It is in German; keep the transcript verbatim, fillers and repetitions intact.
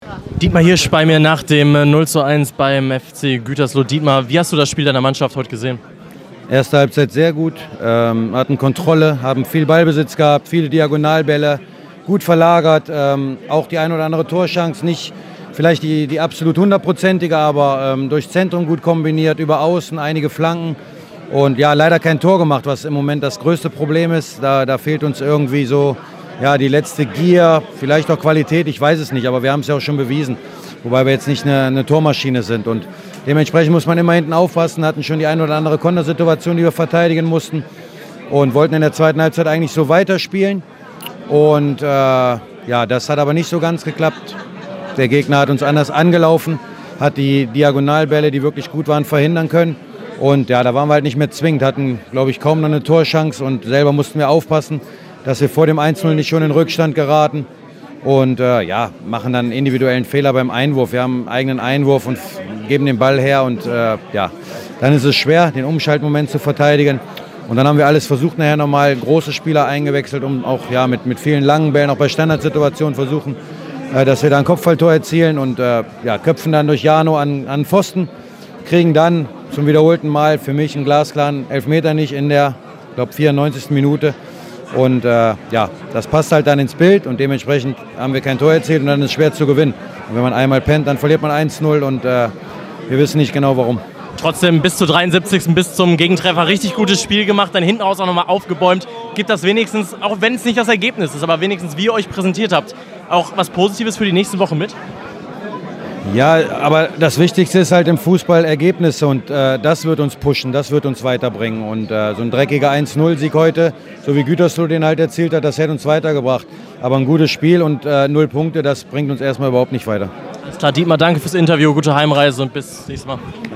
Dietmar Hirsch bei mir nach dem null zu eins beim F C Gütersloh. Dietmar, wie hast du das Spiel deiner Mannschaft heute gesehen? Erste Halbzeit sehr gut, ähm, hatten Kontrolle, haben viel Ballbesitz gehabt, viele Diagonalbälle, gut verlagert, ähm, auch die ein oder andere Torchance, nicht vielleicht die, die absolut hundertprozentige, aber ähm, durch Zentrum gut kombiniert, über Außen einige Flanken und ja, leider kein Tor gemacht, was im Moment das größte Problem ist. Da, da fehlt uns irgendwie so ja, die letzte Gier, vielleicht auch Qualität, ich weiß es nicht, aber wir haben es ja auch schon bewiesen, wobei wir jetzt nicht eine, eine Tormaschine sind und dementsprechend muss man immer hinten aufpassen, hatten schon die ein oder andere Kontersituation, die wir verteidigen mussten und wollten in der zweiten Halbzeit eigentlich so weiterspielen. Und äh, ja, das hat aber nicht so ganz geklappt. Der Gegner hat uns anders angelaufen, hat die Diagonalbälle, die wirklich gut waren, verhindern können. Und ja, da waren wir halt nicht mehr zwingend, hatten, glaube ich, kaum noch eine Torchance und selber mussten wir aufpassen, dass wir vor dem eins null nicht schon in Rückstand geraten. Und äh, ja, machen dann einen individuellen Fehler beim Einwurf. Wir haben einen eigenen Einwurf und geben den Ball her und äh, ja, dann ist es schwer, den Umschaltmoment zu verteidigen. Und dann haben wir alles versucht, nachher nochmal große Spieler eingewechselt, um auch ja, mit, mit vielen langen Bällen, auch bei Standardsituationen versuchen, äh, dass wir da ein Kopfballtor erzielen und äh, ja, köpfen dann durch Jano an, an Pfosten, kriegen dann zum wiederholten Mal für mich einen glasklaren Elfmeter nicht in der, ich glaube, vierundneunzigsten Minute. Und äh, ja, das passt halt dann ins Bild und dementsprechend haben wir kein Tor erzielt und dann ist es schwer zu gewinnen. Und wenn man einmal pennt, dann verliert man eins null und äh, wir wissen nicht genau warum. Trotzdem bis zur dreiundsiebzigsten bis zum Gegentreffer richtig gutes Spiel gemacht, dann hinten raus auch nochmal aufgebäumt. Gibt das wenigstens, auch wenn es nicht das Ergebnis ist, aber wenigstens wie ihr euch präsentiert habt, auch was Positives für die nächste Woche mit? Ja, aber das Wichtigste ist halt im Fußball Ergebnisse und äh, das wird uns pushen, das wird uns weiterbringen. Und äh, so ein dreckiger eins null Sieg heute, so wie Gütersloh den halt erzielt hat, das hätte uns weitergebracht. Aber ein gutes Spiel und äh, null Punkte, das bringt uns erstmal überhaupt nicht weiter. Alles klar, Dietmar, danke fürs Interview, gute Heimreise und bis nächstes Mal.